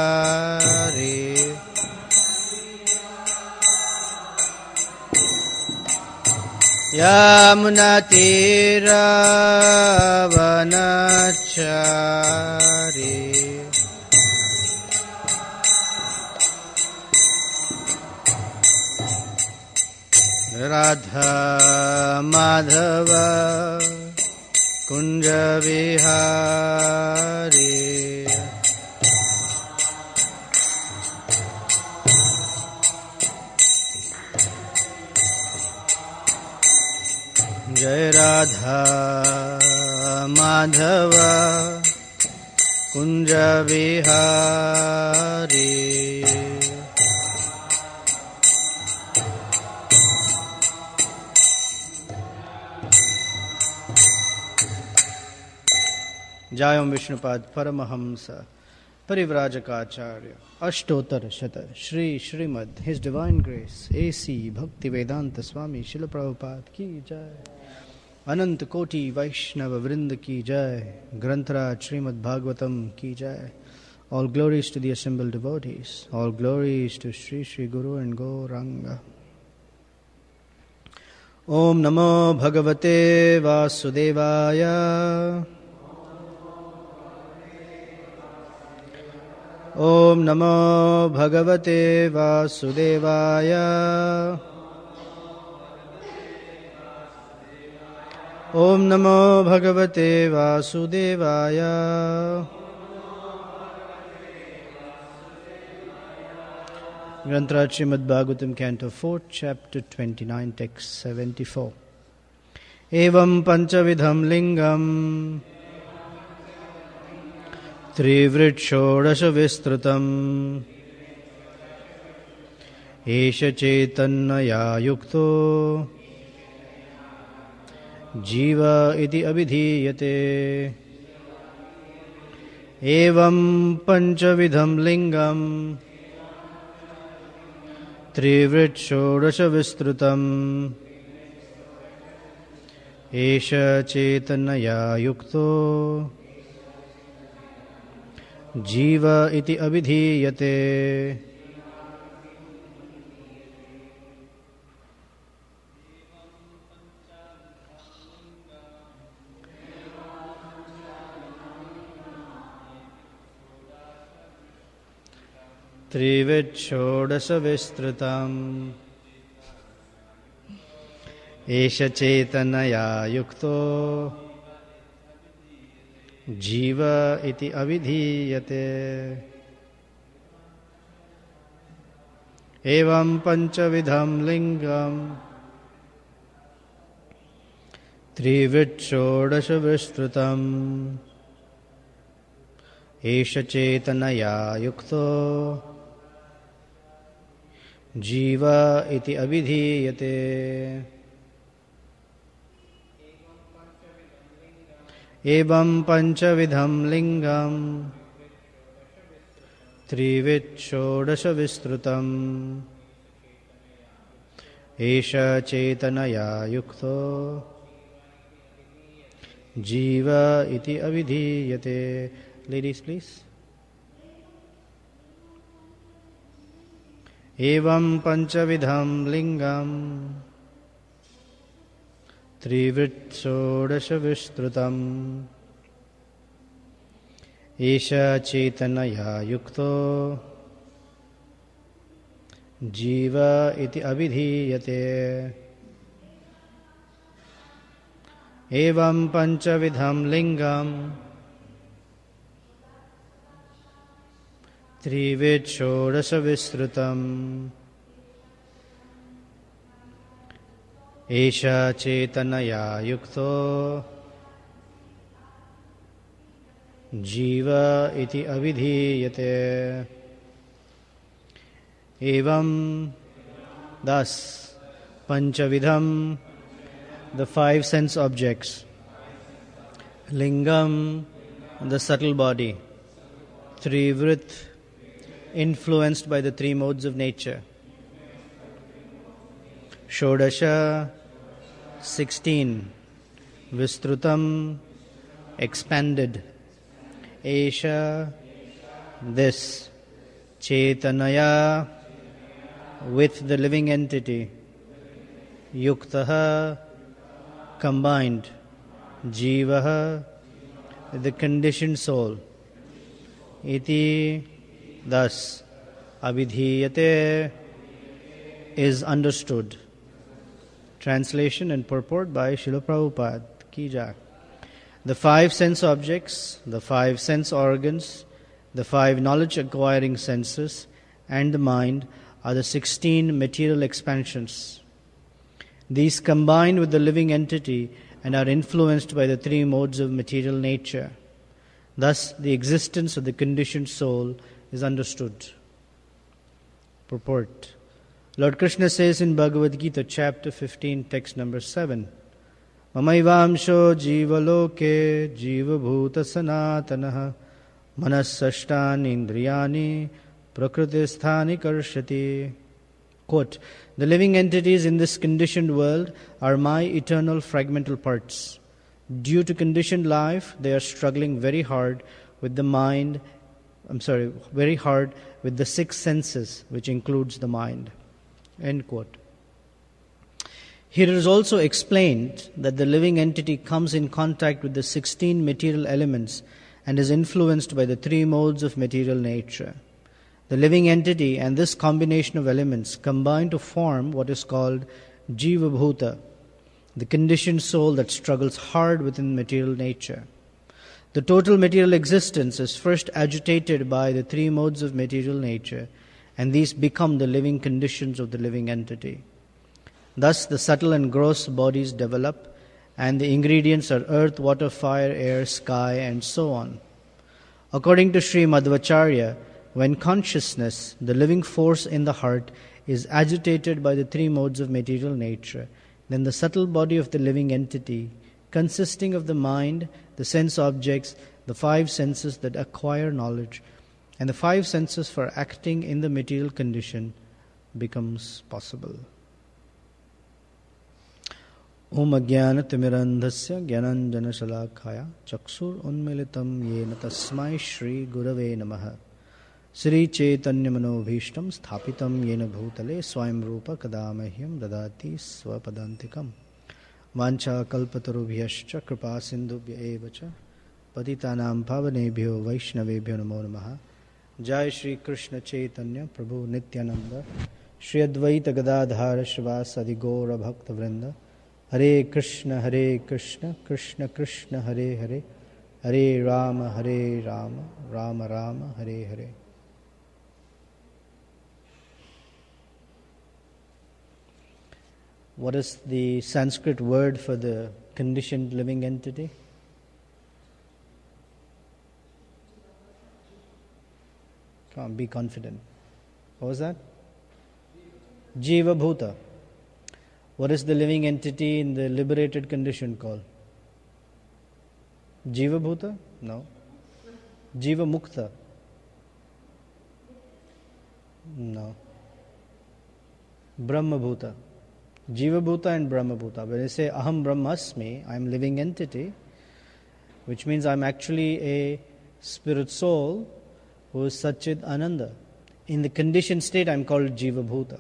यमुनातीरवनचारी राधा माधव कुंज विहारी जय राधा माधव कुंज विहारी जायम विष्णुपाद परमहंस परिव्राजकाचार्य अष्टोत्तर शत Shri Srimad his divine grace AC भक्ति वेदांत स्वामी शिल प्रभुपाद की जय। अनंत कोटि वैष्णव वृंद की जय। ग्रंथराज श्रीमद् भागवतम की जय। All glories to the assembled devotees. All glories to Sri Sri Guru and Gauranga. Om Namo Bhagavate Vasudevaya. Om Namo Bhagavate Vasudevaya. Om Namo Bhagavate Vasudevaya. Grantraj Srimad Bhagavatam Canto 4, Chapter 29, Text 74. Evam panchavidham lingam त्रिवृक्षोडश विस्तृतम् एष चैतन्यया युक्तो जीव इति अभिधीयते। एवं पंचविधं लिंगं त्रिवृक्षोडश विस्तृतम् एष चैतन्यया युक्तो जीव इति अभिधीयते। त्रिविधषोडश विस्तृतम् एष चैतन्यया युक्तो जीव इति अभिधीयते। एवं पंचविधं लिंगं त्रिविधषोडश विस्तृतम् एष चैतन्यया युक्तो जीव इति अभिधीयते। एवं पंचविधं लिंगं त्रिविधषोडश विस्तृतम् एष चैतन्यया युक्तो जीव इति अभिधीयते। Ladies, please. एवं पंचविधं लिंगं त्रिवृक्षोडश विस्तृतम् एष चैतन्यया युक्तो जीव इति अभिधीयते। एवं पंचविधं लिंगं त्रिविधषोडश विस्तृतम् एष चैतन्यया युक्तो जीव इति अभिधीयते। एवं thus panchavidham, the five sense objects, lingam, the subtle body, trivrit, influenced by the three modes of nature, shodasha, 16, vistrutam, expanded, esha, this, Chetanaya, with the living entity, Yuktaha, combined, Jivaha, the conditioned soul, Iti, thus, Abhidhiyate, is understood. Translation and purport by Srila Prabhupada Ki Jai. The 5 sense objects, the 5 sense organs, the 5 knowledge acquiring senses, and the mind are the 16 material expansions. These combine with the living entity and are influenced by the 3 modes of material nature. Thus, the existence of the conditioned soul is understood. Purport. Lord Krishna says in Bhagavad Gita, chapter 15, text number 7, Mamaivamsho jiva loke jiva bhuta sanatanaha manasashtani indriyani prakritisthani karshati. Quote, the living entities in this conditioned world are my eternal fragmental parts. Due to conditioned life, they are struggling very hard with the very hard with the 6 senses, which includes the mind. End quote. Here it is also explained that the living entity comes in contact with the 16 material elements and is influenced by the 3 modes of material nature. The living entity and this combination of elements combine to form what is called Jiva Bhuta, the conditioned soul that struggles hard within material nature. The total material existence is first agitated by the 3 modes of material nature, and these become the living conditions of the living entity. Thus, the subtle and gross bodies develop, and the ingredients are earth, water, fire, air, sky, and so on. According to Sri Madhvacharya, when consciousness, the living force in the heart, is agitated by the 3 modes of material nature, then the subtle body of the living entity, consisting of the mind, the sense objects, the 5 senses that acquire knowledge, and the 5 senses for acting in the material condition, becomes possible. Om Ajnana Timirandhasya Gyananjana Shalakaya Chakshur Unmilitam Yena Tasmai Shri Gurave Namaha Sri Chaitanya Manobhishtam Sthapitam Yena Bhutale Swayam Rupa Kadamahyam Dadati Swapadantikam Vancha Kalpatarubhyascha Kripa Sindhubhya Evacha Patitanam Pavanebhyo Vaishnavebhyo Namo Namaha. Jai Shri Krishna Chaitanya Prabhu Nityananda Shri Advaita Gadadhara Shrivasadi Gaura Bhakta Vrinda Hare Krishna Krishna Krishna Hare Hare Hare Rama Rama Rama Hare Hare. What is the Sanskrit word for the conditioned living entity? Come on, be confident. What was that? Jiva Bhuta. What is the living entity in the liberated condition called? Jiva Bhuta? No. Jiva Mukta? No. Brahma Bhuta. Jiva Bhuta and Brahma Bhuta. When I say Aham Brahmasmi, I am living entity, which means I am actually a spirit soul who is Satchit Ananda. In the conditioned state, I am called Jiva Bhuta.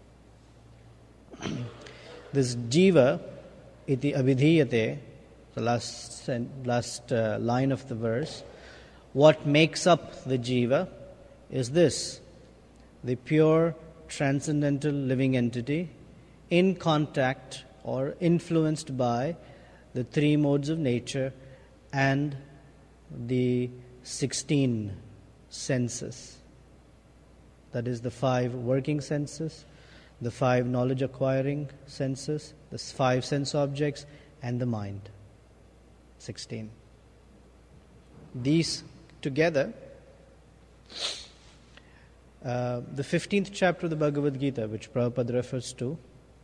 This Jiva, iti abhidhiyate, the last line of the verse, what makes up the Jiva is this, the pure transcendental living entity in contact or influenced by the 3 modes of nature and the 16 senses. That is the 5 working senses, the 5 knowledge acquiring senses, the 5 sense objects, and the mind. 16. These together, the 15th chapter of the Bhagavad Gita, which Prabhupada refers to,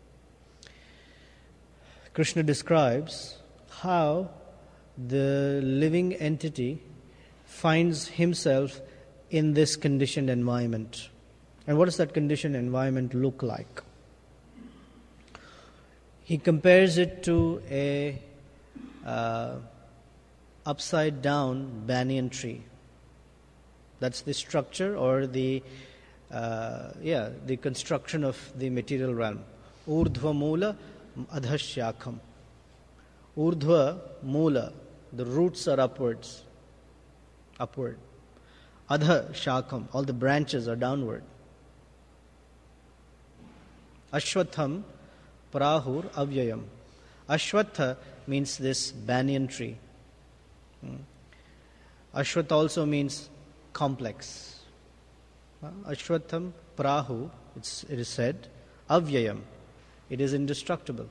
Krishna describes how the living entity finds himself in this conditioned environment. And what does that conditioned environment look like? He compares it to a upside down banyan tree. That's the structure or the the construction of the material realm. Urdhva Mula Adhashyakam. Urdhva Mula, the roots are upward. Adha Shakam, all the branches are downward. Ashwatham Prahur Avyayam. Ashwatha means this banyan tree. Ashwatha also means complex. Ashwatham Prahu, it is said, Avyayam, it is indestructible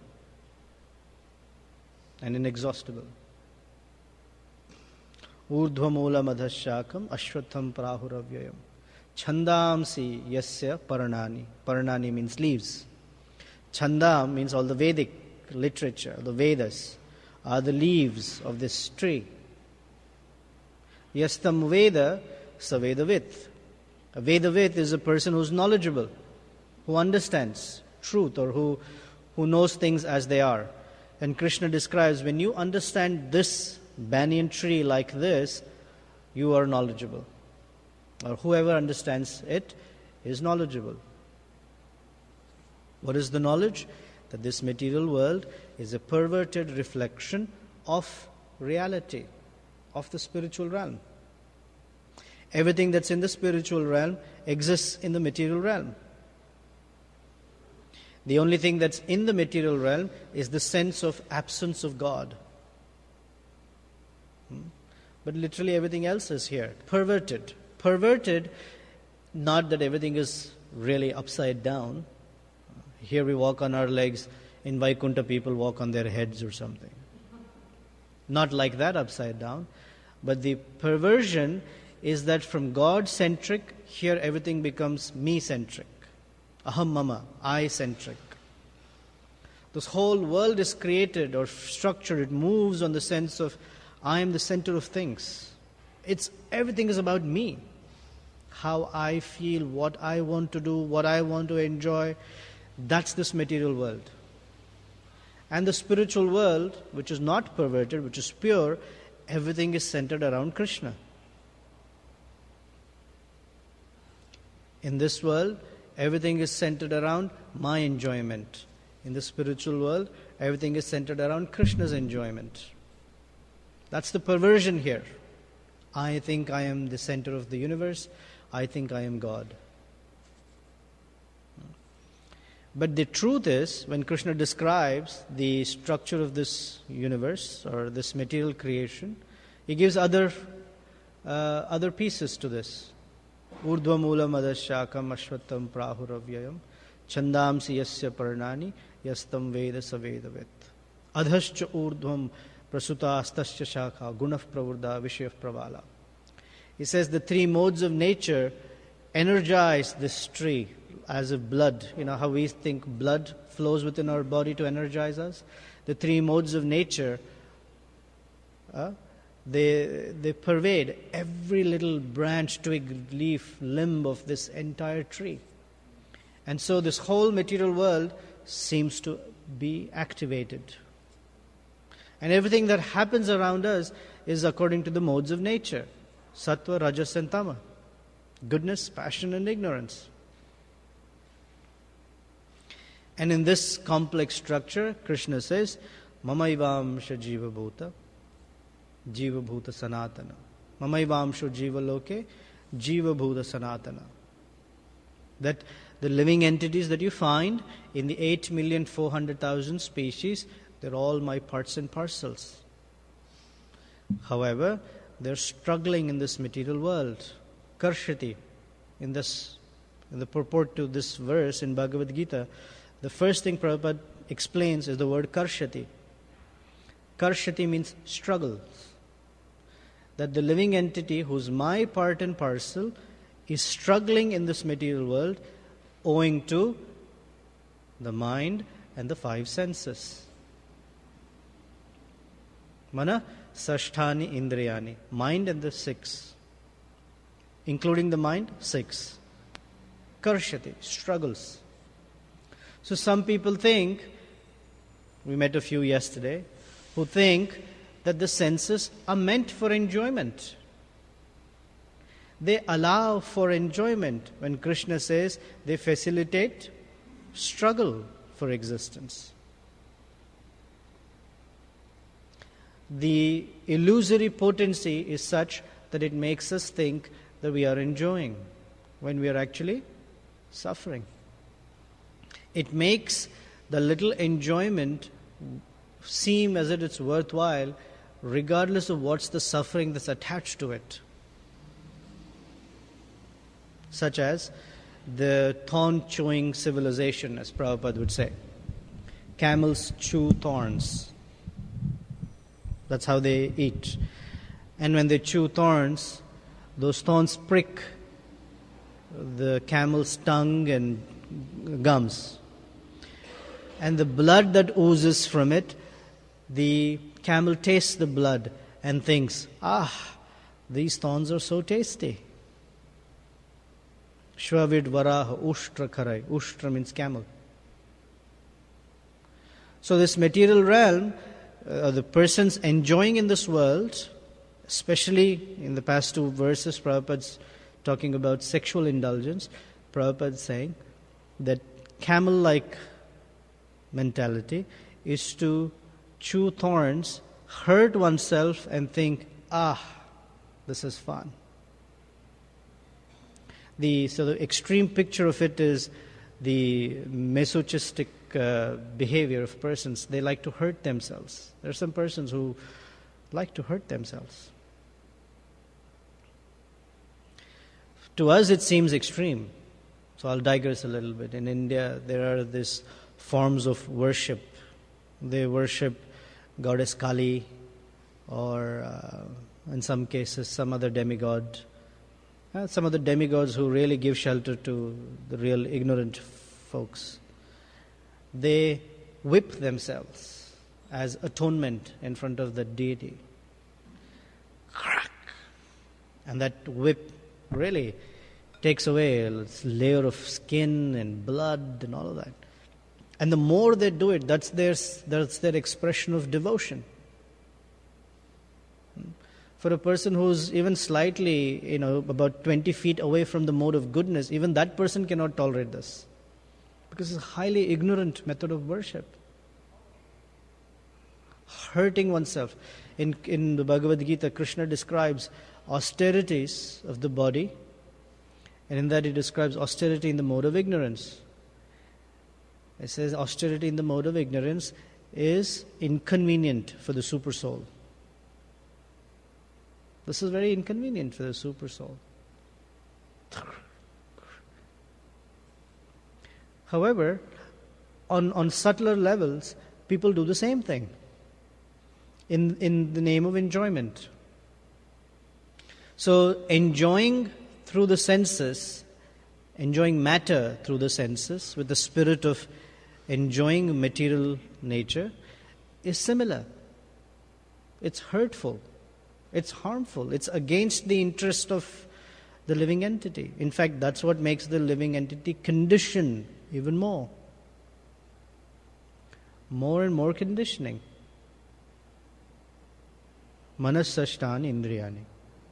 and inexhaustible. Urdhva Madhashakam Ashwatham Prahur Avyayam. Chandamsi Yasya Paranani. Paranani means leaves. Chandam means all the Vedic literature, the Vedas, are the leaves of this tree. Yastam Veda Savedavit. A Vedavit is a person who is knowledgeable, who understands truth, or who knows things as they are. And Krishna describes, when you understand this banyan tree like this, you are knowledgeable. Or whoever understands it is knowledgeable. What is the knowledge? That this material world is a perverted reflection of reality, of the spiritual realm. Everything that's in the spiritual realm exists in the material realm. The only thing that's in the material realm is the sense of absence of God. But literally everything else is here. Perverted. Perverted, not that everything is really upside down. Here we walk on our legs, in Vaikuntha people walk on their heads or something. Not like that, upside down. But the perversion is that from God-centric, here everything becomes me-centric. Aham mama, I-centric. This whole world is created or structured, it moves on the sense of I am the center of things. Everything is about me. How I feel, what I want to do, what I want to enjoy. That's this material world. And the spiritual world, which is not perverted, which is pure, everything is centered around Krishna. In this world, everything is centered around my enjoyment. In the spiritual world, everything is centered around Krishna's enjoyment. That's the perversion here. I think I am the center of the universe. I think I am God. But the truth is, when Krishna describes the structure of this universe or this material creation, he gives other pieces to this. Urdhva Mula Madhashakam Ashwatam Prahuravyayam Chandamsi Yasya Paranani Yastam Veda Savedavit Adhascha Urdhvam Prasuta Astascha Shakha Gunaf Pravurda Vishyav Pravala. He says the three modes of nature energize this tree as if blood. You know how we think blood flows within our body to energize us? The three modes of nature, they pervade every little branch, twig, leaf, limb of this entire tree. And so this whole material world seems to be activated. And everything that happens around us is according to the modes of nature. Sattva, Rajas and Tama. Goodness, passion and ignorance. And in this complex structure, Krishna says, Mamaivamsha Jiva Bhuta, Jiva Bhuta Sanatana. Mamaivamsha Jiva Loke, Jiva Bhuta Sanatana. That the living entities that you find in the 8,400,000 species, they're all my parts and parcels. However, they're struggling in this material world. Karshati, in the purport to this verse in Bhagavad Gita, the first thing Prabhupada explains is the word Karshati. Karshati means struggles. That the living entity who's my part and parcel is struggling in this material world owing to the mind and the five senses. Mana Sashthani Indriyani. Mind and the six. Including the mind, 6. Karshati, struggles. So some people think, we met a few yesterday, who think that the senses are meant for enjoyment. They allow for enjoyment. When Krishna says they facilitate struggle for existence. The illusory potency is such that it makes us think that we are enjoying when we are actually suffering. It makes the little enjoyment seem as if it's worthwhile, regardless of what's the suffering that's attached to it. Such as the thorn-chewing civilization, as Prabhupada would say. Camels chew thorns. That's how they eat. And when they chew thorns, those thorns prick the camel's tongue and gums. And the blood that oozes from it, the camel tastes the blood and thinks, these thorns are so tasty. Shvavid Varaha Ushtra Kharai. Ushtra means camel. So this material realm, the persons enjoying in this world, especially in the past two verses, Prabhupada's talking about sexual indulgence. Prabhupada's saying that camel-like mentality is to chew thorns, hurt oneself and think, this is fun. The extreme picture of it is the masochistic behavior of persons. They like to hurt themselves. There are some persons who like to hurt themselves. To us it seems extreme. So I'll digress a little bit. In India there are these forms of worship. They worship goddess Kali or in some cases some other demigod. Some of the demigods who really give shelter to the real ignorant folks. They whip themselves as atonement in front of the deity. Crack! And that whip really takes away a layer of skin and blood and all of that. And the more they do it, that's their expression of devotion. For a person who's even slightly, about 20 feet away from the mode of goodness, even that person cannot tolerate this. Because it's a highly ignorant method of worship. Hurting oneself. In the Bhagavad Gita, Krishna describes austerities of the body, and in that he describes austerity in the mode of ignorance. It says austerity in the mode of ignorance is inconvenient for the super soul. This is very inconvenient for the super soul. However, on subtler levels, people do the same thing in the name of enjoyment. So enjoying through the senses, enjoying matter through the senses with the spirit of enjoying material nature is similar. It's hurtful. It's harmful. It's against the interest of the living entity. In fact, that's what makes the living entity condition even more. More and more conditioning. Manasashtani indriyani.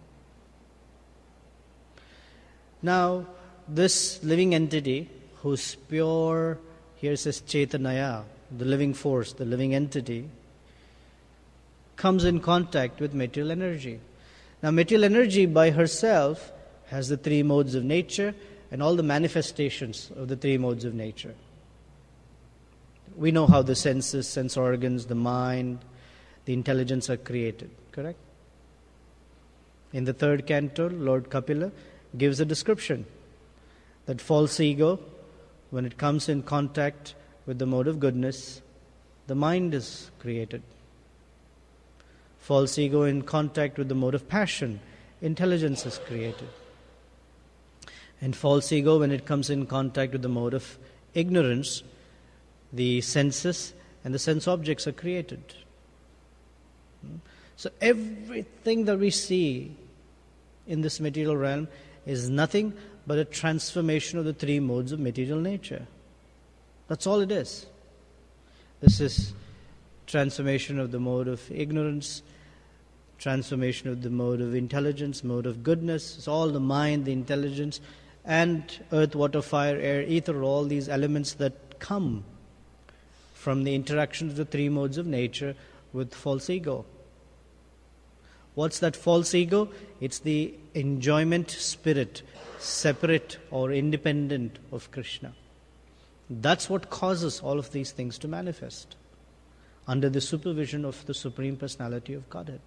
Now, this living entity who's pure, here says Chetanaya, the living force, the living entity, comes in contact with material energy. Now, material energy by herself has the three modes of nature and all the manifestations of the three modes of nature. We know how the senses, sense organs, the mind, the intelligence are created, correct? In the third canto, Lord Kapila gives a description that false ego, when it comes in contact with the mode of goodness, the mind is created. False ego in contact with the mode of passion, intelligence is created. And false ego, when it comes in contact with the mode of ignorance, the senses and the sense objects are created. So everything that we see in this material realm is nothing but a transformation of the three modes of material nature. That's all it is. This is transformation of the mode of ignorance, transformation of the mode of intelligence, mode of goodness. It's all the mind, the intelligence, and earth, water, fire, air, ether, all these elements that come from the interaction of the three modes of nature with false ego. What's that false ego? It's the enjoyment spirit, separate or independent of Krishna. That's what causes all of these things to manifest under the supervision of the Supreme Personality of Godhead.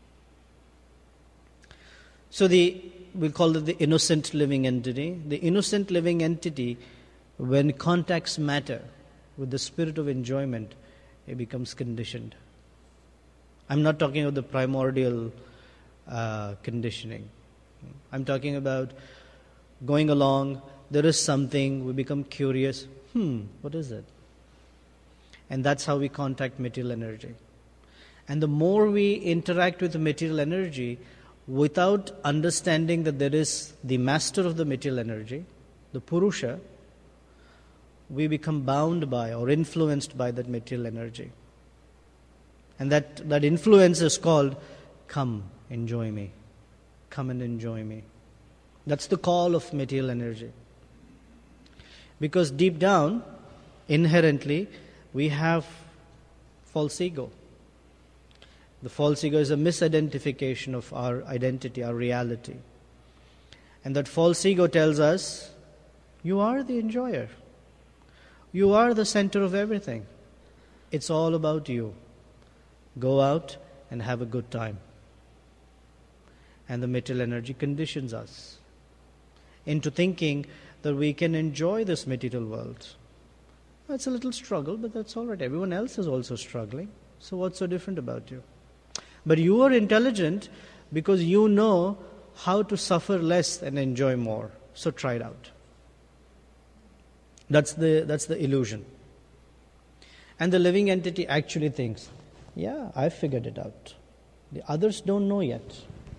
So we call it the innocent living entity. The innocent living entity, when contacts matter with the spirit of enjoyment, it becomes conditioned. I'm not talking about the primordial conditioning. I'm talking about going along, there is something, we become curious. What is it? And that's how we contact material energy. And the more we interact with the material energy, without understanding that there is the master of the material energy, the Purusha, we become bound by or influenced by that material energy. And that influence is called, come, enjoy me. Come and enjoy me. That's the call of material energy. Because deep down, inherently, we have false ego. The false ego is a misidentification of our identity, our reality. And that false ego tells us, you are the enjoyer. You are the center of everything. It's all about you. Go out and have a good time. And the material energy conditions us into thinking that we can enjoy this material world. It's a little struggle, but that's all right. Everyone else is also struggling. So what's so different about you? But you are intelligent because you know how to suffer less and enjoy more. So try it out. That's the illusion. And the living entity actually thinks, yeah, I figured it out. The others don't know yet.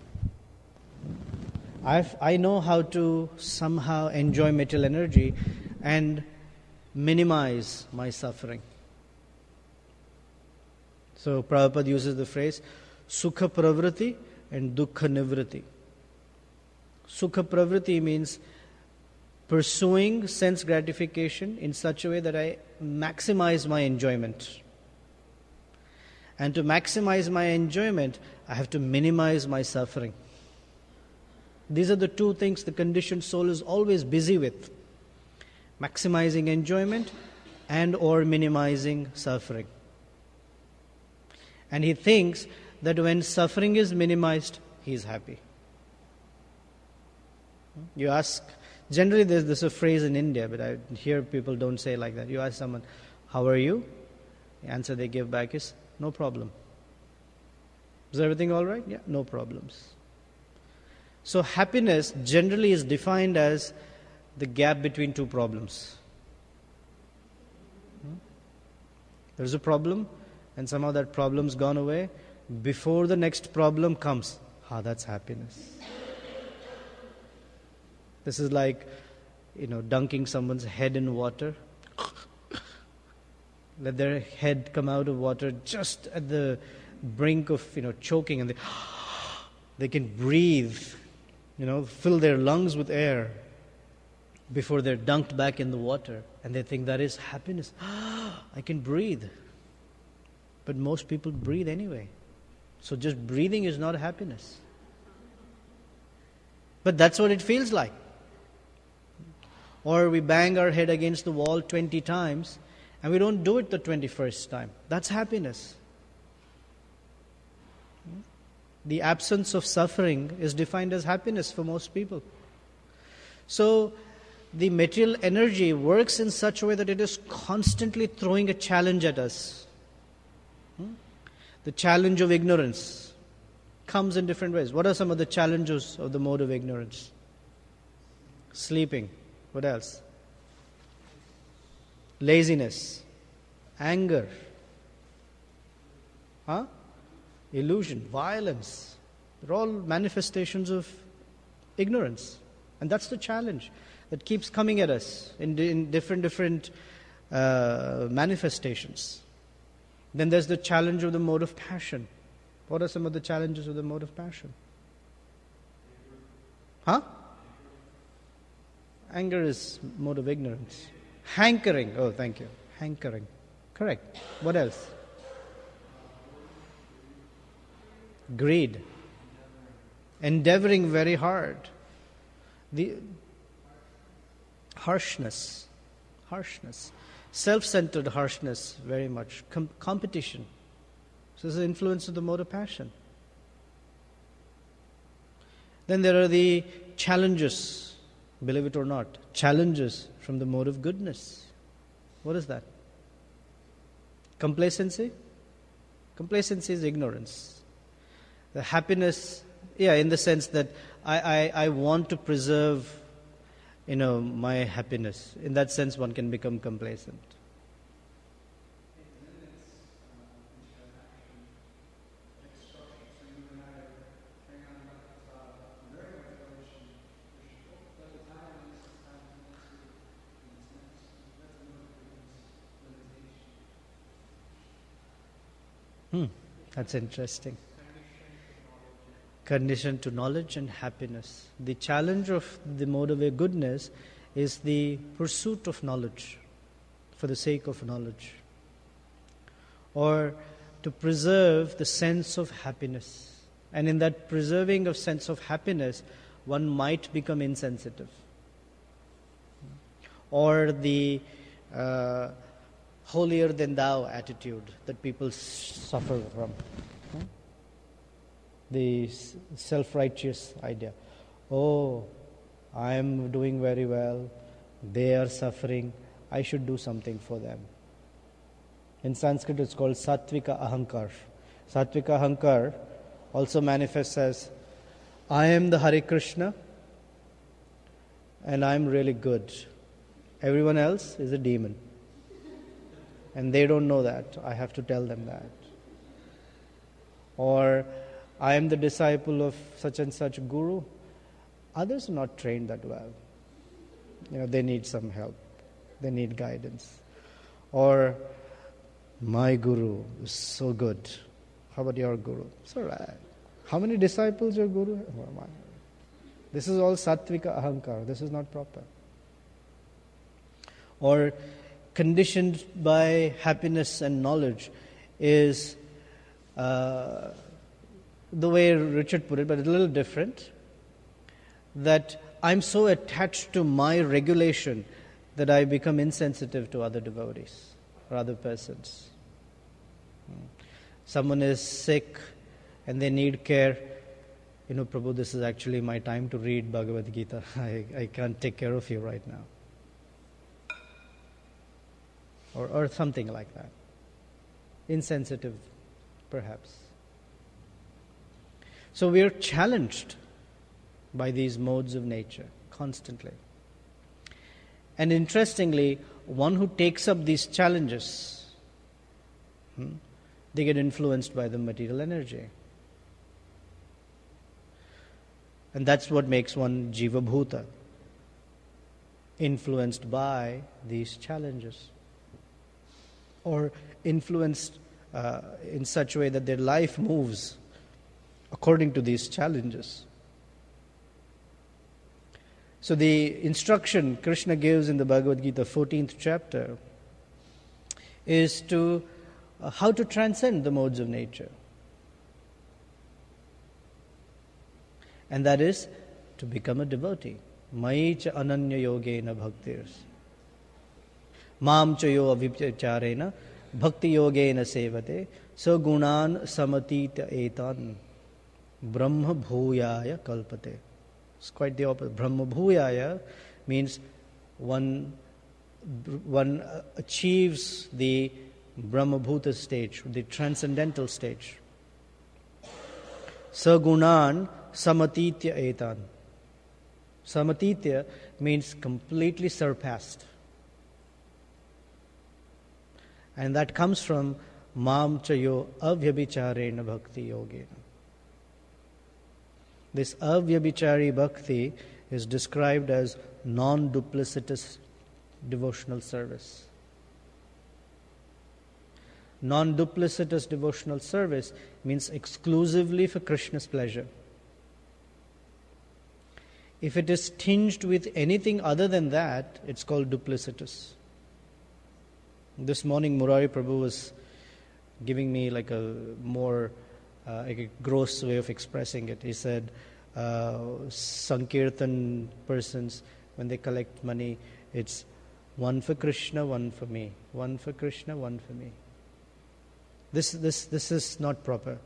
I know how to somehow enjoy material energy and minimize my suffering. So Prabhupada uses the phrase Sukha Pravriti and Dukkha Nivriti. Sukha Pravriti means pursuing sense gratification in such a way that I maximize my enjoyment. And to maximize my enjoyment, I have to minimize my suffering. These are the two things the conditioned soul is always busy with. Maximizing enjoyment and or minimizing suffering. And he thinks that when suffering is minimized, he is happy. You ask, generally there's a phrase in India, but I hear people don't say like that. You ask someone, how are you? The answer they give back is, no problem. Is everything all right? Yeah, no problems. So happiness generally is defined as the gap between two problems. There's a problem, and somehow that problem's gone away. Before the next problem comes, that's happiness. This is like, dunking someone's head in water. Let their head come out of water just at the brink of, choking, and they can breathe, fill their lungs with air before they're dunked back in the water. And they think that is happiness. I can breathe. But most people breathe anyway. So just breathing is not happiness. But that's what it feels like. Or we bang our head against the wall 20 times and we don't do it the 21st time. That's happiness. The absence of suffering is defined as happiness for most people. So the material energy works in such a way that it is constantly throwing a challenge at us. The challenge of ignorance comes in different ways. What are some of the challenges of the mode of ignorance? Sleeping. What else? Laziness. Anger. Illusion. Violence. They're all manifestations of ignorance. And that's the challenge that keeps coming at us in different manifestations. Then there's the challenge of the mode of passion. What are some of the challenges of the mode of passion? Huh? Anger is mode of ignorance. Hankering. Oh, thank you. Hankering. Correct. What else? Greed. Endeavoring very hard. The harshness. Self-centered harshness, very much. Competition. So this is the influence of the mode of passion. Then there are the challenges, believe it or not, challenges from the mode of goodness. What is that? Complacency? Complacency is ignorance. The happiness, in the sense that I want to preserve, my happiness. In that sense, one can become complacent. That's interesting. Conditioned to knowledge and happiness. The challenge of the mode of goodness is the pursuit of knowledge for the sake of knowledge, or to preserve the sense of happiness. And in that preserving of sense of happiness, one might become insensitive, or the holier than thou attitude that people suffer from. The self-righteous idea. Oh, I am doing very well. They are suffering. I should do something for them. In Sanskrit it's called Sattvika Ahankar. Sattvika Ahankar also manifests as, I am the Hare Krishna and I am really good. Everyone else is a demon. And they don't know that. I have to tell them that. Or, I am the disciple of such and such guru. Others are not trained that well. They need some help. They need guidance. Or, my guru is so good. How about your guru? It's all right. How many disciples your guru has? This is all Sattvika Ahankar. This is not proper. Or, conditioned by happiness and knowledge is the way Richard put it, but a little different, that I'm so attached to my regulation that I become insensitive to other devotees or other persons. Someone is sick and they need care. Prabhu, this is actually my time to read Bhagavad Gita. I can't take care of you right now. Or something like that. Insensitive, perhaps. So we are challenged by these modes of nature constantly. And interestingly, one who takes up these challenges, they get influenced by the material energy. And that's what makes one Jiva Bhuta, influenced by these challenges. Or influenced in such a way that their life moves according to these challenges. So the instruction Krishna gives in the Bhagavad Gita 14th chapter is to how to transcend the modes of nature. And that is to become a devotee. Mai cha ananya yogena bhaktirs. Mam cha yo avipacharena bhakti yogena sevate sagunan samatita etan brahma bhuyaya kalpate. It's quite the opposite. Brahma bhuyaya means one achieves the Brahma Bhuta stage, the transcendental stage. Sagunan samatitya etan. Samatitya means completely surpassed. And that comes from Mam chayo avyabhicharena bhakti yogena. This avyabhichari bhakti is described as non-duplicitous devotional service. Non-duplicitous devotional service means exclusively for Krishna's pleasure. If it is tinged with anything other than that, it's called duplicitous. This morning Murari Prabhu was giving me like a more like a gross way of expressing it. He said, Sankirtan persons, when they collect money, it's one for Krishna, one for me. One for Krishna, one for me. This is not proper.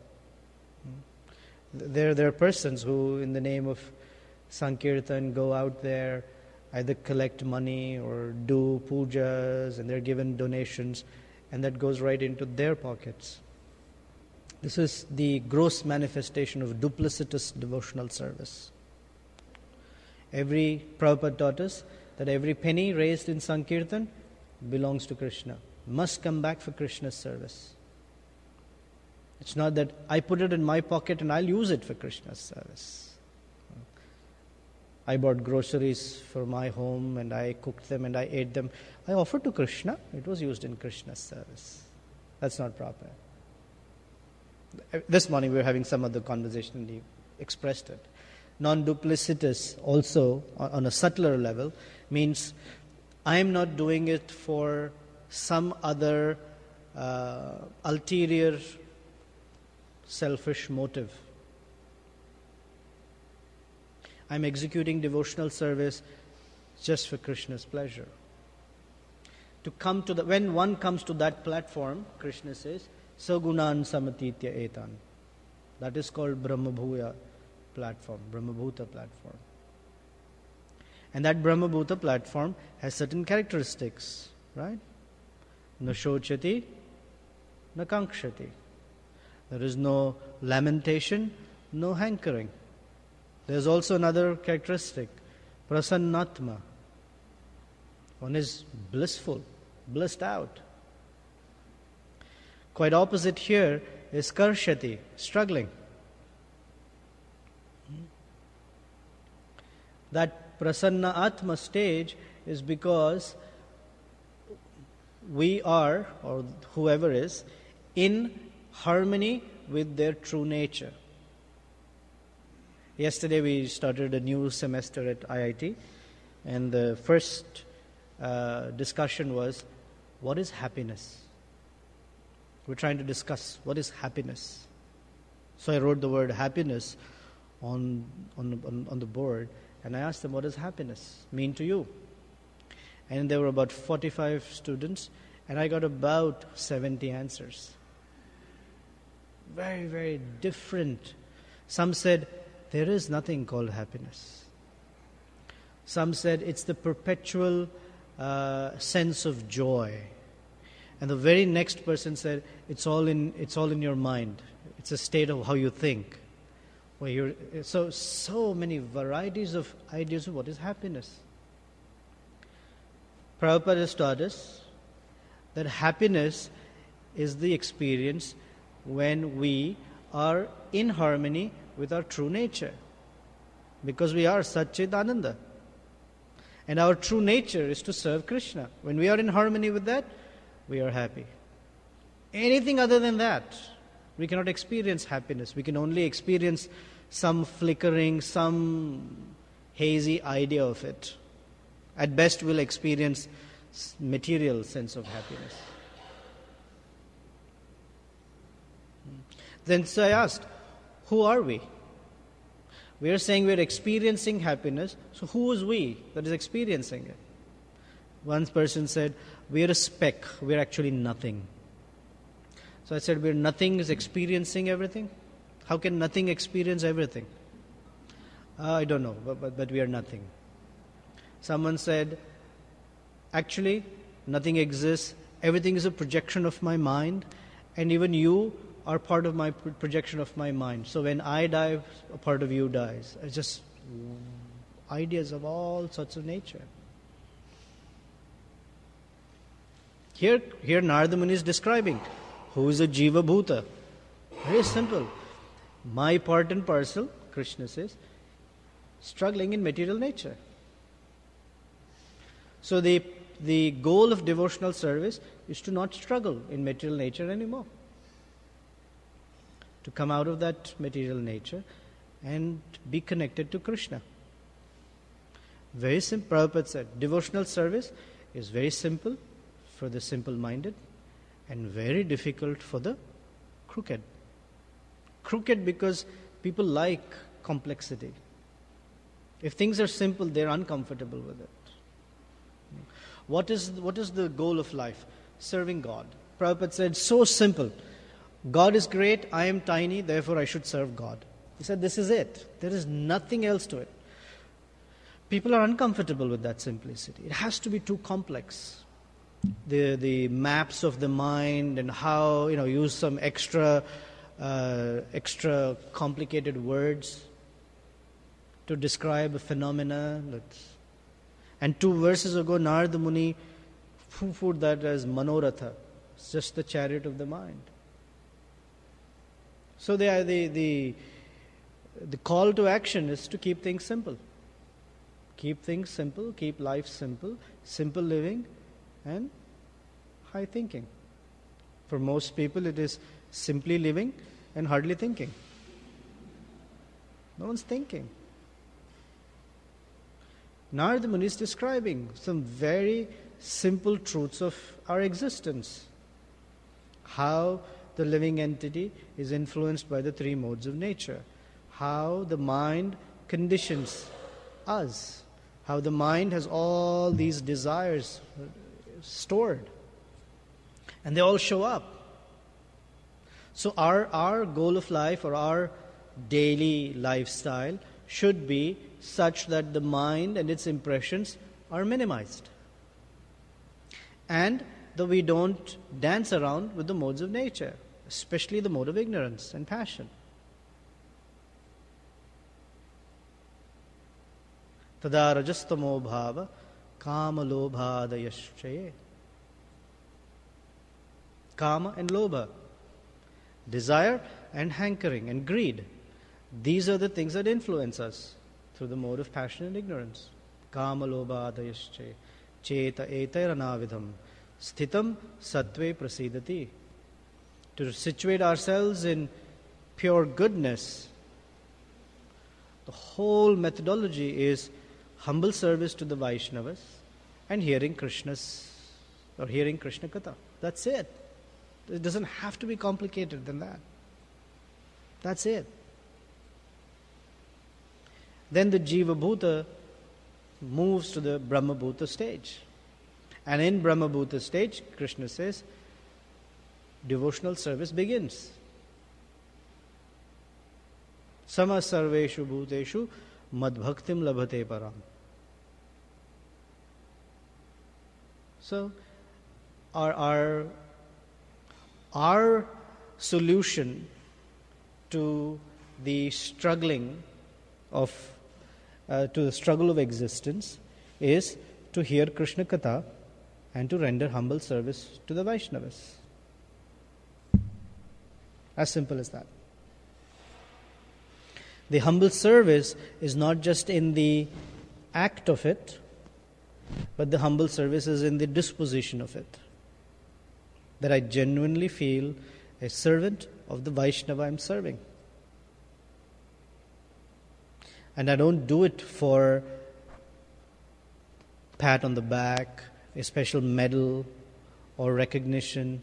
There are persons who, in the name of Sankirtan, go out there, either collect money or do pujas, and they're given donations, and that goes right into their pockets. This is the gross manifestation of duplicitous devotional service. Prabhupada taught us that every penny raised in Sankirtan belongs to Krishna, must come back for Krishna's service. It's not that I put it in my pocket and I'll use it for Krishna's service. I bought groceries for my home and I cooked them and I ate them. I offered to Krishna. It was used in Krishna's service. That's not proper. This morning we were having some other conversation and he expressed it. Non-duplicitous also, on a subtler level, means I am not doing it for some other ulterior selfish motive. I'm executing devotional service just for Krishna's pleasure. When one comes to that platform, Krishna says, Sagunan samatitya etan. That is called Brahmabhuya platform, Brahmabhuta platform. And that Brahmabhuta platform has certain characteristics, right? Na shochati, na kankshati. There is no lamentation, no hankering. There's also another characteristic, prasannatma. One is blissful, blissed out. Quite opposite here is karshati, struggling. That prasanna atma stage is because we are, or whoever is, in harmony with their true nature. Yesterday we started a new semester at IIT, and the first discussion was, what is happiness? We're trying to discuss what is happiness. So I wrote the word happiness on the board, and I asked them, what does happiness mean to you? And there were about 45 students, and I got about 70 answers. Very, very different. Some said, there is nothing called happiness. Some said it's the perpetual sense of joy. And the very next person said, it's all in your mind. It's a state of how you think. So many varieties of ideas of what is happiness. Prabhupada has taught us that happiness is the experience when we are in harmony with our true nature. Because we are Satchidananda. And our true nature is to serve Krishna. When we are in harmony with that, we are happy. Anything other than that, we cannot experience happiness. We can only experience some flickering, some hazy idea of it. At best, we'll experience material sense of happiness. Then so I asked, who are we? We are saying we are experiencing happiness, so who is we that is experiencing it? One person said, we are a speck, we are actually nothing. So I said, we are nothing is experiencing everything? How can nothing experience everything? I don't know, but we are nothing. Someone said, actually, nothing exists, everything is a projection of my mind, and even you are part of my projection of my mind. So when I die, a part of you dies. It's just ideas of all sorts of nature. Here Narada Muni is describing who is a Jiva Bhuta. Very simple. My part and parcel, Krishna says, struggling in material nature. So the the goal of devotional service is to not struggle in material nature anymore. To come out of that material nature and be connected to Krishna. Very simple. Prabhupada said, devotional service is very simple for the simple-minded and very difficult for the crooked. Crooked because people like complexity. If things are simple, they're uncomfortable with it. What is the goal of life? Serving God. Prabhupada said, so simple. God is great, I am tiny, therefore I should serve God. He said, this is it. There is nothing else to it. People are uncomfortable with that simplicity. It has to be too complex. The maps of the mind and how, use some extra complicated words to describe a phenomena. And 2 verses ago, Narada Muni put that as Manoratha. It's just the chariot of the mind. So the call to action is to keep things simple. Keep things simple, keep life simple, simple living and high thinking. For most people it is simply living and hardly thinking. No one's thinking. Narada Muni is describing some very simple truths of our existence. How the living entity is influenced by the 3 modes of nature. How the mind conditions us. How the mind has all these desires stored. And they all show up. So our goal of life or our daily lifestyle should be such that the mind and its impressions are minimized. And that we don't dance around with the modes of nature, especially the mode of ignorance and passion. Tada rajastamo bhava kama lobhadayaschaye. Kama and lobha. Desire and hankering and greed. These are the things that influence us through the mode of passion and ignorance. Kama lobhadayaschaye. Cheta etairanavidham. Sthitam sattve prasidati. To situate ourselves in pure goodness, the whole methodology is humble service to the Vaishnavas and hearing Krishna Katha. That's it. It doesn't have to be complicated than that. That's it. Then the Jiva Bhuta moves to the Brahma Bhuta stage. And in Brahma Bhuta stage, Krishna says, devotional service begins. Sama sarveshu bhuteshu madbhaktim labhate param. So, our solution to the struggle of existence is to hear Krishna Katha and to render humble service to the Vaishnavas. As simple as that. The humble service is not just in the act of it, but the humble service is in the disposition of it. That I genuinely feel a servant of the Vaishnava I'm serving. And I don't do it for pat on the back, a special medal or recognition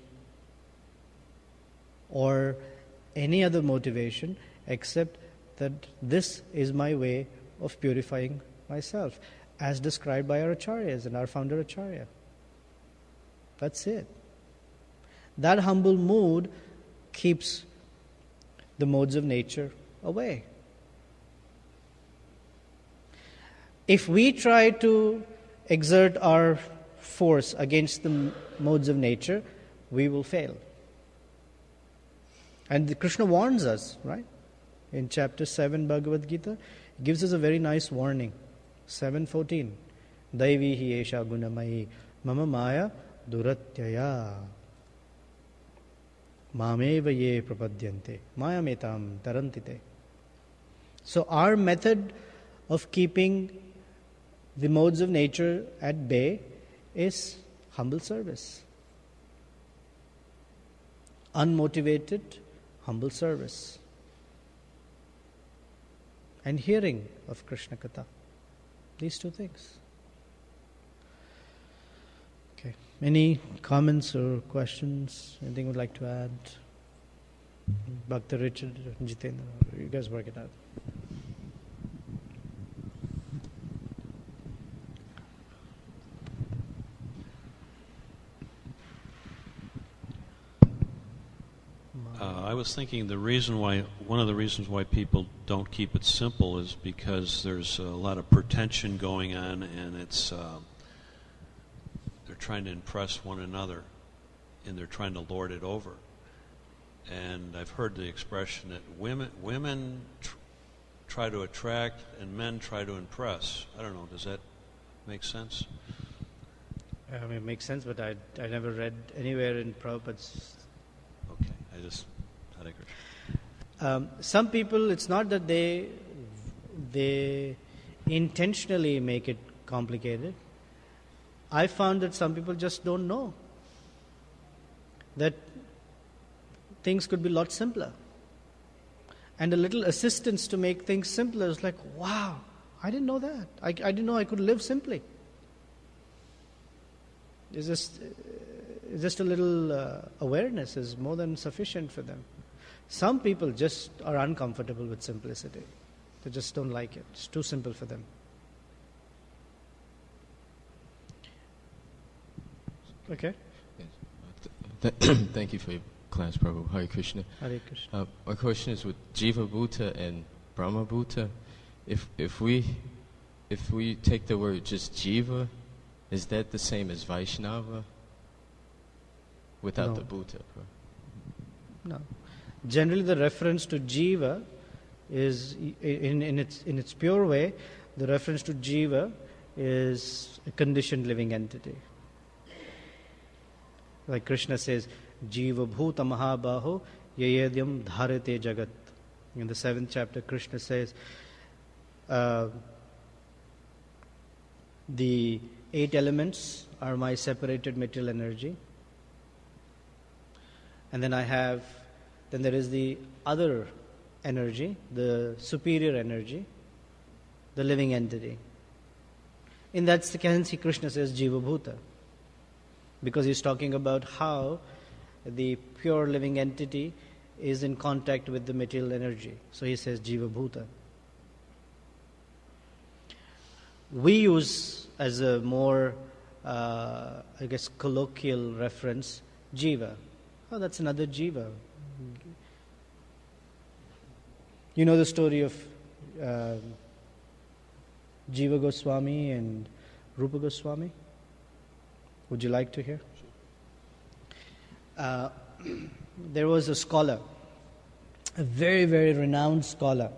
or any other motivation except that this is my way of purifying myself as described by our acharyas and our founder Acharya. That's it. That humble mood keeps the modes of nature away. If we try to exert our force against the modes of nature, we will fail. And Krishna warns us, right? In chapter 7 Bhagavad Gita, he gives us a very nice warning. 7:14. Daivi hi esha gunamayi mama maya duratyaya mameva ye prapadyante mayametam tarantite. So our method of keeping the modes of nature at bay is humble service. Unmotivated, humble service. And hearing of Krishna Katha. These two things. Okay. Any comments or questions? Anything you would like to add? Bhakta Richard, Jitendra, you guys work it out. I was thinking one of the reasons why people don't keep it simple is because there's a lot of pretension going on, and it's they're trying to impress one another, and they're trying to lord it over. And I've heard the expression that women try to attract and men try to impress. I don't know. Does that make sense? I mean, it makes sense, but I never read anywhere in Prabhupada's. Okay, I just Hare Krishna. Some people, it's not that they intentionally make it complicated. I found that some people just don't know that things could be a lot simpler. And a little assistance to make things simpler is like, wow, I didn't know that. I didn't know I could live simply. It's just a little awareness is more than sufficient for them. Some people just are uncomfortable with simplicity. They just don't like it. It's too simple for them. Okay. Yes. Thank you for your class, Prabhu. Hare Krishna. Hare Krishna. My question is with Jiva Bhuta and Brahma Bhuta. If we take the word just Jiva, is that the same as Vaishnava? Without No. the Bhuta? No. Generally, the reference to Jiva is, in its pure way, the reference to Jiva is a conditioned living entity. Like Krishna says, Jiva Bhuta Mahabaho Yayadyam Dharate Jagat. In the 7th chapter, Krishna says, the 8 elements are my separated material energy. And then there is the other energy, the superior energy, the living entity. In that sense, Krishna says Jiva Bhuta, because he's talking about how the pure living entity is in contact with the material energy. So he says Jiva Bhuta. We use as a more, colloquial reference, Jiva. Oh, that's another Jiva. You know the story of Jiva Goswami and Rupa Goswami? Would you like to hear? There was a scholar, a very, very renowned scholar,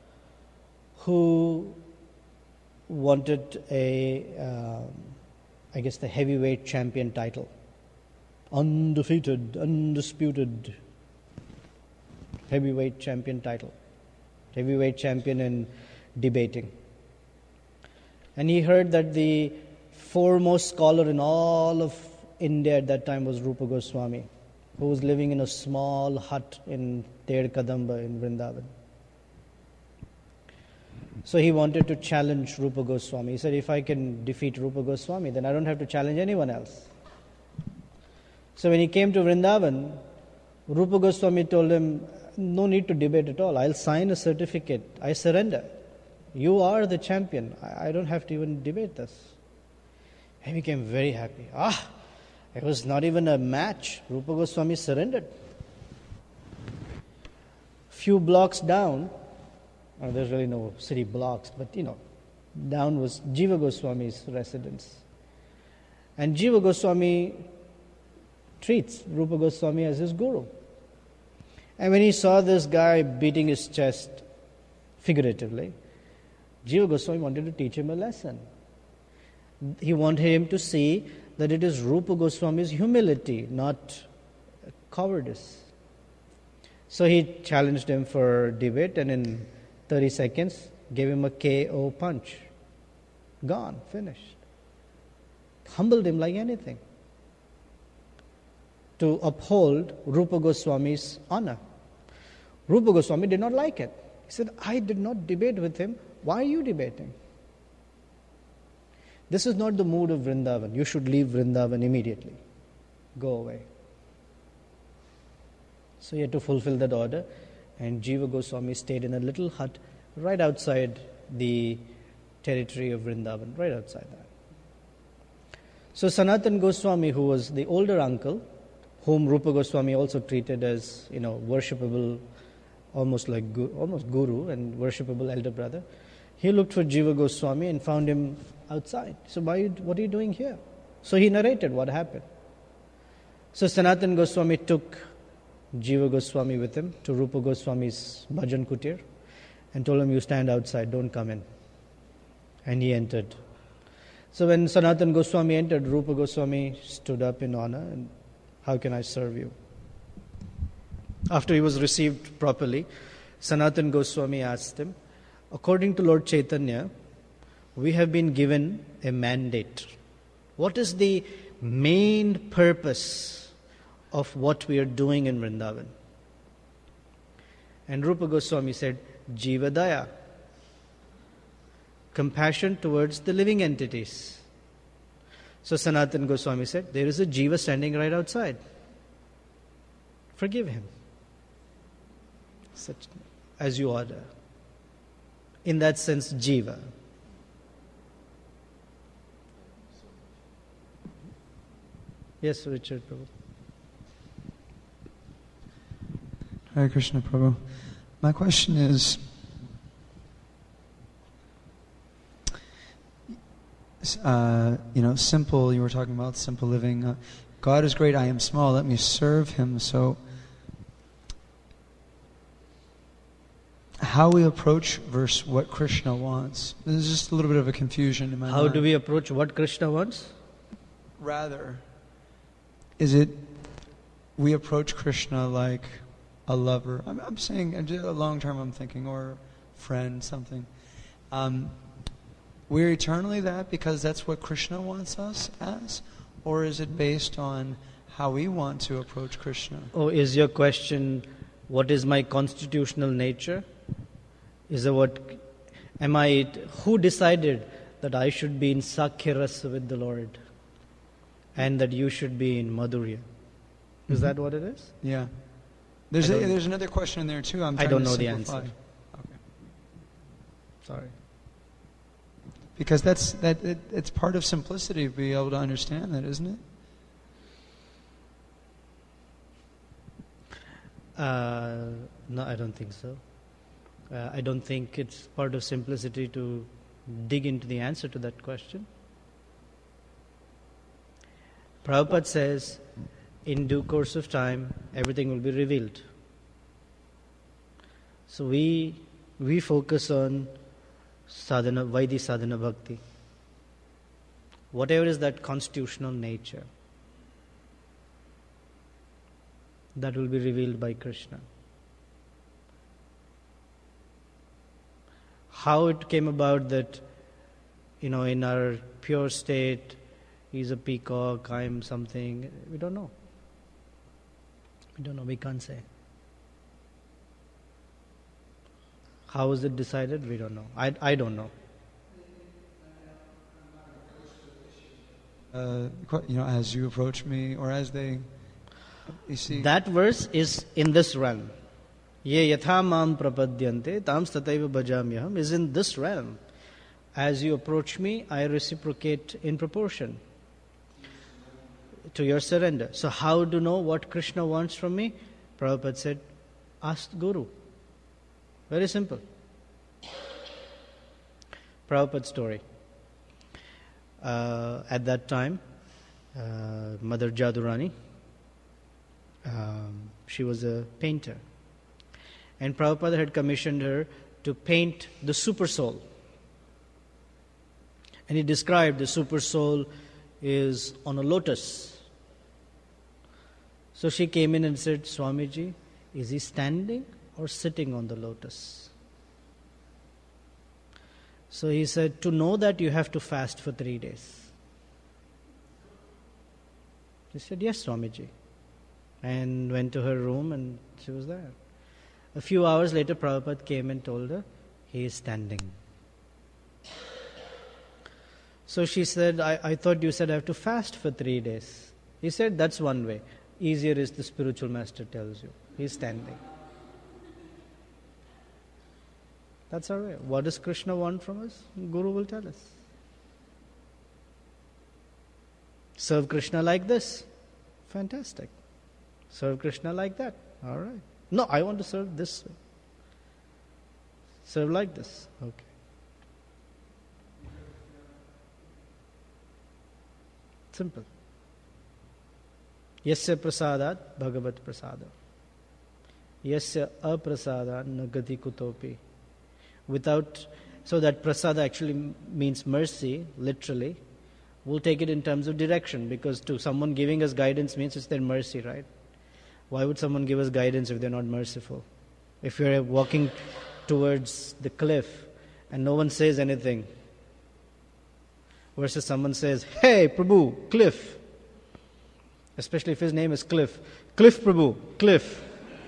who wanted the heavyweight champion title. Undefeated, undisputed heavyweight champion title. Heavyweight champion in debating. And he heard that the foremost scholar in all of India at that time was Rupa Goswami, who was living in a small hut in Ter Kadamba in Vrindavan. So he wanted to challenge Rupa Goswami. He said, if I can defeat Rupa Goswami, then I don't have to challenge anyone else. So when he came to Vrindavan, Rupa Goswami told him, no need to debate at all. I'll sign a certificate. I surrender. You are the champion. I don't have to even debate this. He became very happy. It was not even a match. Rupa Goswami surrendered. Few blocks down, there's really no city blocks, but down was Jiva Goswami's residence. And Jiva Goswami treats Rupa Goswami as his guru. And when he saw this guy beating his chest, figuratively, Jiva Goswami wanted to teach him a lesson. He wanted him to see that it is Rupa Goswami's humility, not cowardice. So he challenged him for debate, and in 30 seconds gave him a KO punch. Gone, finished. humbled him like anything to uphold Rupa Goswami's honor. Rupa Goswami did not like it. He said, I did not debate with him. Why are you debating? This is not the mood of Vrindavan. You should leave Vrindavan immediately. Go away. So he had to fulfill that order, and Jiva Goswami stayed in a little hut right outside the territory of Vrindavan, right outside that. So Sanatan Goswami, who was the older uncle, whom Rupa Goswami also treated as, worshipable, almost guru and worshipable elder brother, he looked for Jiva Goswami and found him outside. So what are you doing here? So he narrated what happened. So Sanatan Goswami took Jiva Goswami with him to Rupa Goswami's bhajan kutir and told him, you stand outside, don't come in. And he entered. So when Sanatan Goswami entered, Rupa Goswami stood up in honor and, how can I serve you? After he was received properly, Sanatan Goswami asked him, according to Lord Chaitanya, we have been given a mandate. What is the main purpose of what we are doing in Vrindavan? And Rupa Goswami said, Jiva Daya, compassion towards the living entities. So Sanatan Goswami said, there is a Jiva standing right outside. Forgive him. Such as you order. In that sense, Jiva. Yes, Richard Prabhu. Hare Krishna Prabhu. My question is, simple, you were talking about simple living. God is great, I am small, let me serve Him. So, how we approach versus what Krishna wants. There's just a little bit of a confusion in my mind. How do we approach what Krishna wants? Rather, is it we approach Krishna like a lover? I'm saying, long term I'm thinking, or friend, something. We're eternally that because that's what Krishna wants us as? Or is it based on how we want to approach Krishna? Oh, is your question, what is my constitutional nature? Who decided that I should be in Sakhya Rasa with the Lord and that you should be in Madhurya? Is that what it is? Yeah. There's another question in there too. I don't know the answer. Okay. Sorry. Because it's part of simplicity to be able to understand that, isn't it? No, I don't think so. I don't think it's part of simplicity to dig into the answer to that question. Prabhupada says, in due course of time, everything will be revealed. So we focus on sadhana, Vaidhi sadhana bhakti. Whatever is that constitutional nature, that will be revealed by Krishna. How it came about that, in our pure state, he's a peacock, I'm something, we don't know. We can't say. How is it decided? We don't know. I don't know. As you approach me, or as they, you see. That verse is in this realm. Ye yatha mam prapadyante tam stataiva bhajamyaham is in this realm. As you approach me, I reciprocate in proportion to your surrender. So how to know what Krishna wants from me? Prabhupada said, ask the Guru. Very simple. Prabhupada's story. At that time, Mother Jadurani, she was a painter. And Prabhupada had commissioned her to paint the super soul. And he described the super soul is on a lotus. So she came in and said, Swamiji, is he standing or sitting on the lotus? So he said, to know that you have to fast for 3 days. She said, yes, Swamiji. And went to her room and she was there. A few hours later, Prabhupada came and told her, he is standing. So she said, I thought you said I have to fast for 3 days. He said, that's one way. Easier is the spiritual master tells you. He's standing. That's our way. What does Krishna want from us? Guru will tell us. Serve Krishna like this. Fantastic. Serve Krishna like that. All right. No, I want to serve this way. Serve like this. Okay. Simple. Yasya prasadat bhagavat prasada. Yasya aprasadat nagati kutopi. Without, so that prasada actually means mercy, literally. We'll take it in terms of direction, because to someone giving us guidance means it's their mercy, right? Why would someone give us guidance if they're not merciful? If you're walking towards the cliff and no one says anything, versus someone says, hey, Prabhu, cliff. Especially if his name is Cliff. Cliff Prabhu, cliff.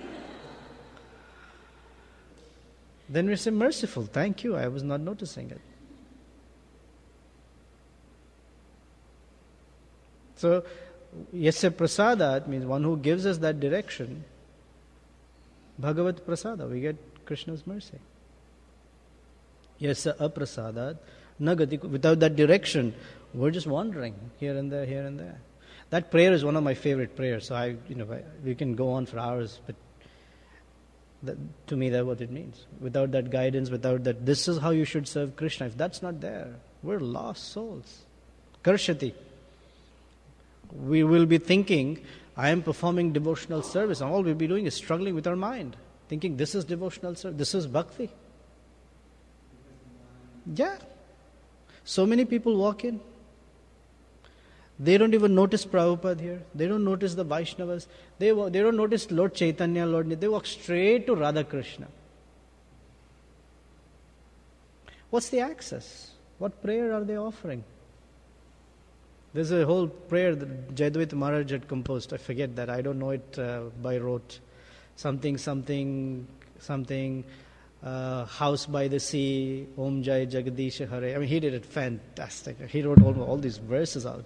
Then we say, merciful, thank you, I was not noticing it. So, yasya prasadat means one who gives us that direction. Bhagavat prasada, we get Krishna's mercy. Yasya aprasadat nagati, without that direction, we're just wandering here and there, here and there. That prayer is one of my favorite prayers. So we can go on for hours, but to me that's what it means. Without that guidance, without that, this is how you should serve Krishna. If that's not there, we're lost souls. Karshati. We will be thinking, I am performing devotional service. And all we'll be doing is struggling with our mind. Thinking this is devotional service, this is bhakti. Yeah. So many people walk in. They don't even notice Prabhupada here. They don't notice the Vaishnavas. They don't notice Lord Chaitanya, Lord Nitya. They walk straight to Radha Krishna. What's the access? What prayer are they offering? There's a whole prayer that Jayadvaita Maharaj had composed. I forget that. I don't know it by rote. Something, house by the sea, Om Jai Jagadish Hare. I mean, he did it fantastic. He wrote all these verses out.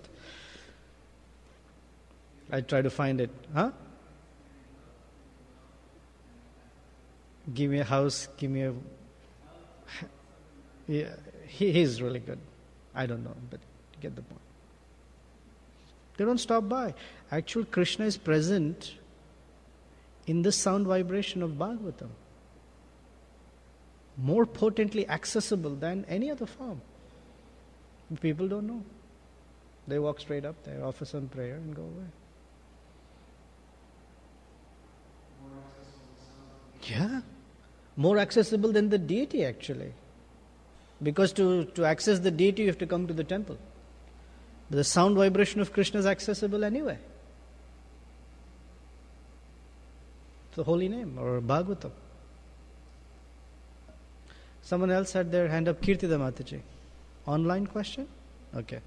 I try to find it. Huh? Give me a house, give me a... Yeah, he's really good. I don't know, but you get the point. They don't stop by. Actual Krishna is present in the sound vibration of Bhagavatam. More potently accessible than any other form. People don't know. They walk straight up there, offer some prayer and go away. Yeah. More accessible than the deity actually. Because to access the deity you have to come to the temple. But the sound vibration of Krishna is accessible anyway. It's a holy name or Bhagavatam. Someone else had their hand up. Kirtida Mataji. Online question? Okay.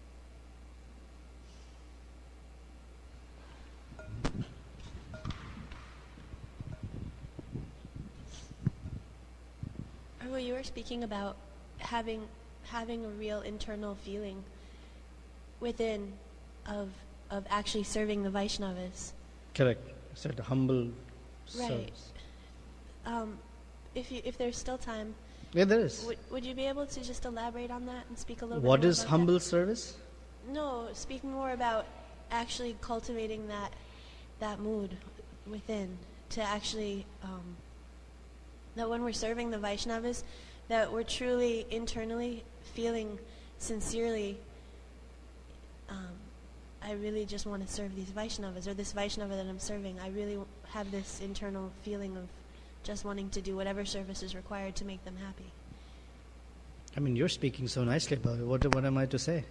Well, you were speaking about having a real internal feeling within of actually serving the Vaishnavas. Correct. It's a humble Right. service. If there's still time, Yeah, there is. would you be able to just elaborate on that and speak a little What bit more is about humble that? service? No, speaking more about actually cultivating that mood within to actually that when we're serving the Vaishnavas, that we're truly internally feeling sincerely, I really just want to serve these Vaishnavas, or this Vaishnava that I'm serving. I really have this internal feeling of just wanting to do whatever service is required to make them happy. I mean, you're speaking so nicely about it. What am I to say?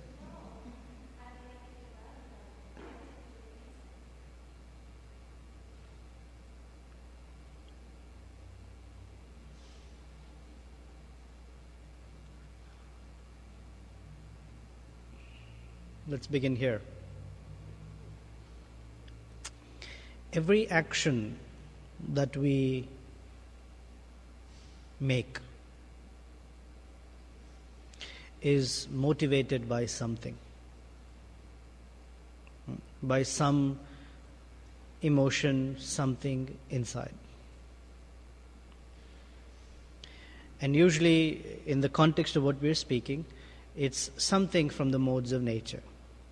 Let's begin here. every action that we make is motivated by something, by some emotion, something inside. And usually, in the context of what we're speaking, it's something from the modes of nature.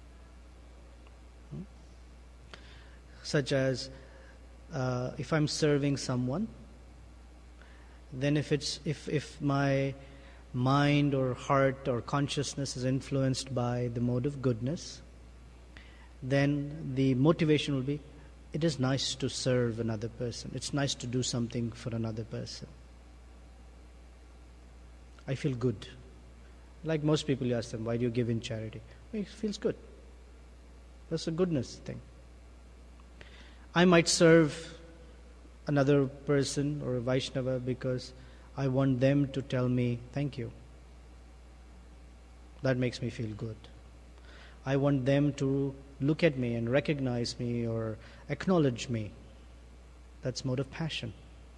Such as, if I'm serving someone, then if my mind or heart or consciousness is influenced by the mode of goodness, then the motivation will be, it is nice to serve another person. It's nice to do something for another person. I feel good. Like most people, you ask them, why do you give in charity? It feels good. That's a goodness thing. I might serve another person or a Vaishnava because I want them to tell me thank you. That makes me feel good. I want them to look at me and recognize me or acknowledge me. That's mode of passion.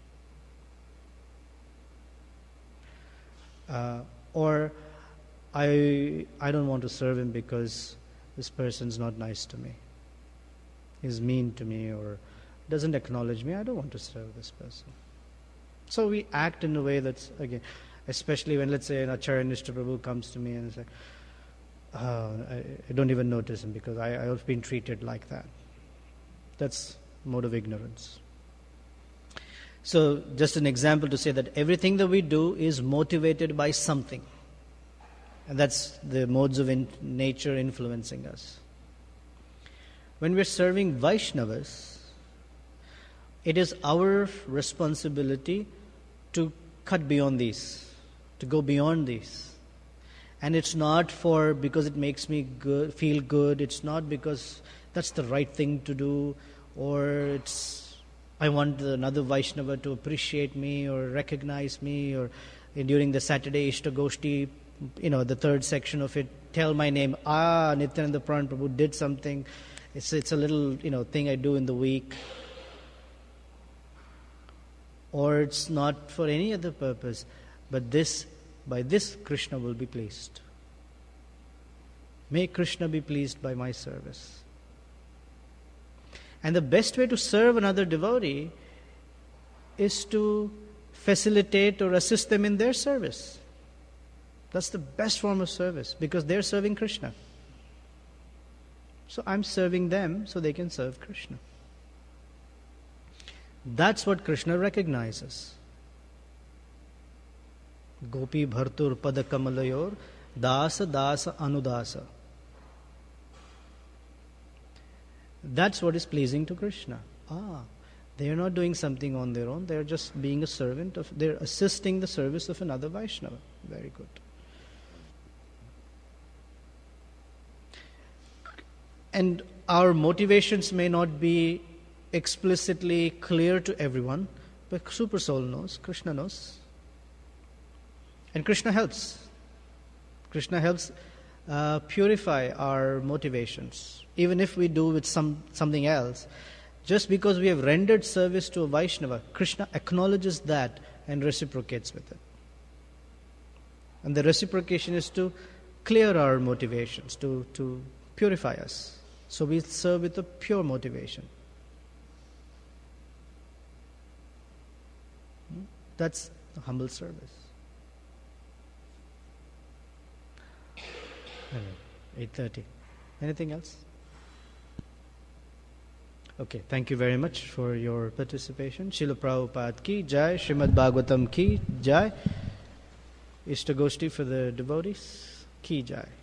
Or I don't want to serve him because this person's not nice to me. He's mean to me or doesn't acknowledge me. I don't want to serve this person. So we act in a way that's, again, especially when, let's say, an Acharya Nishta Prabhu comes to me and is like, I don't even notice him because I've been treated like that. That's mode of ignorance. So just an example to say that everything that we do is motivated by something. And that's the modes of nature influencing us. When we're serving Vaishnavas, it is our responsibility to cut beyond these, to go beyond these. And it's not because it makes me feel good, it's not because that's the right thing to do, or I want another Vaishnava to appreciate me or recognize me, or during the Saturday Ishtagoshti, the third section of it, tell my name, Nityananda Pran Prabhu did something. It's a little, thing I do in the week. Or it's not for any other purpose, but by this Krishna will be pleased. May Krishna be pleased by my service. And the best way to serve another devotee is to facilitate or assist them in their service. That's the best form of service because they're serving Krishna. So I'm serving them so they can serve Krishna. That's what Krishna recognizes. Gopi bhartur pada kamalayor dasa dasa anudasa. That's what is pleasing to Krishna. They are not doing something on their own. They are just being a servant they're assisting the service of another Vaishnava. Very good. And our motivations may not be explicitly clear to everyone, but Super Soul knows, Krishna knows. And Krishna helps. Krishna helps purify our motivations. Even if we do with something else, just because we have rendered service to a Vaishnava, Krishna acknowledges that and reciprocates with it. And the reciprocation is to clear our motivations, to purify us. So we serve with a pure motivation. That's a humble service. 8:30. Anything else? Okay, thank you very much for your participation. Srila Prabhupada ki jai, Srimad Bhagavatam ki jai, Ishtagoshti for the devotees ki jai.